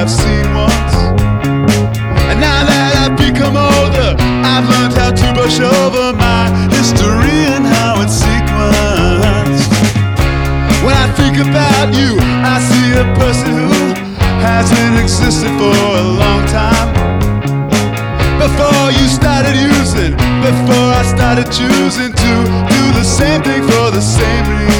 have seen once. And now that I've become older, I've learned how to brush over my history and how it's sequenced. When I think about you, I see a person who hasn't existed for a long time. Before you started using, before I started choosing to do the same thing for the same reason.